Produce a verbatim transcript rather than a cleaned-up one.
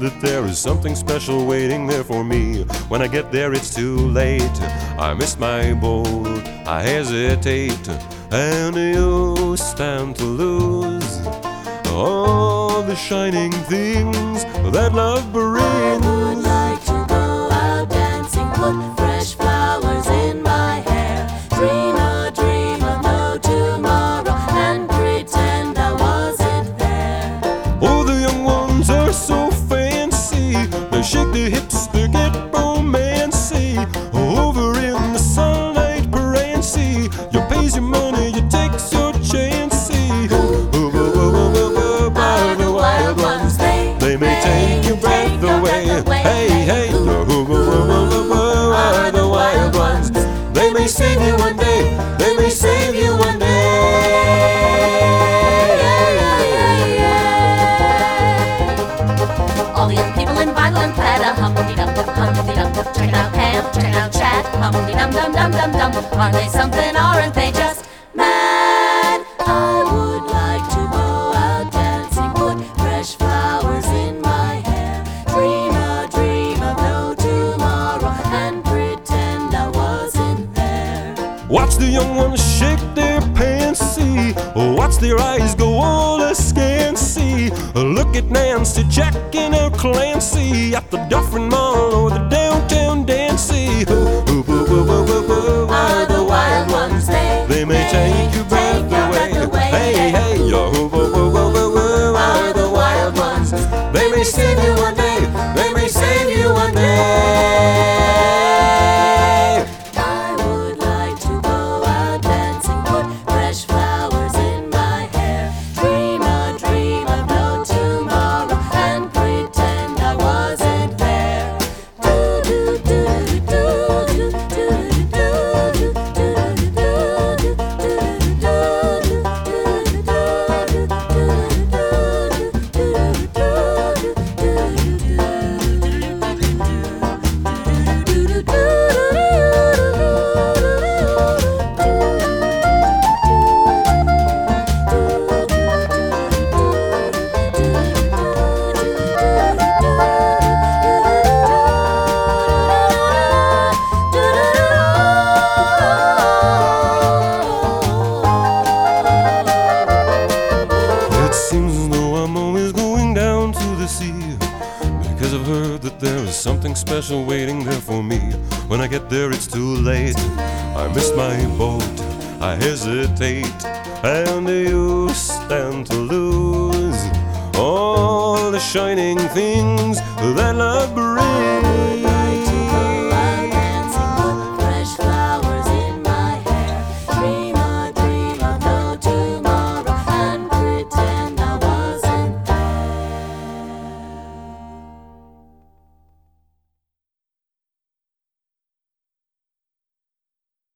that there is something special waiting there for me. When I get there it's too late, I miss my boat, I hesitate, and you stand to lose all the shining things that love brings. I would like to go out dancing, put fresh flowers in my hair, dream a dream of no tomorrow, and pretend I wasn't there. Oh, the young ones are so fancy, they shake their hips, they get romancy. Over in the sunlight, prancy, you pays your money, you takes your chancy. Are the wild ones, they, They may take your breath away. Hey, hey, are the wild ones. They may save you one day, they may save you one day. All the young people in Vinyl and Plaid, hum-dee-dum-dum, hum-dee-dum-dum. Check it out Ham, check it out Chad, hum-dee-dum-dum-dum-dum-dum. Aren't they something, aren't they just mad? I would like to go out dancing, put fresh flowers in my hair, dream a dream of no tomorrow, and pretend I wasn't there. Watch the young ones shake their pants, see. Watch their eyes go all askance-see. Look at Nancy checking out Clancy at the Dufferin Mall or the downtown Dancy. Are the wild ones, they, They may take your breath away. Hey, hey, yo. Are the wild ones, They may save you one day, they may save you one day. I would like to go out dancing, put fresh flowers in my hair, dream a dream of no tomorrow, and pretend I wasn't there. Do do do do do do do do It seems as though I'm always going down to the sea, because I've heard that there is something special waiting there for me. When I get there it's too late, I miss my boat, I hesitate, and you stand to lose all the shining things that love brings.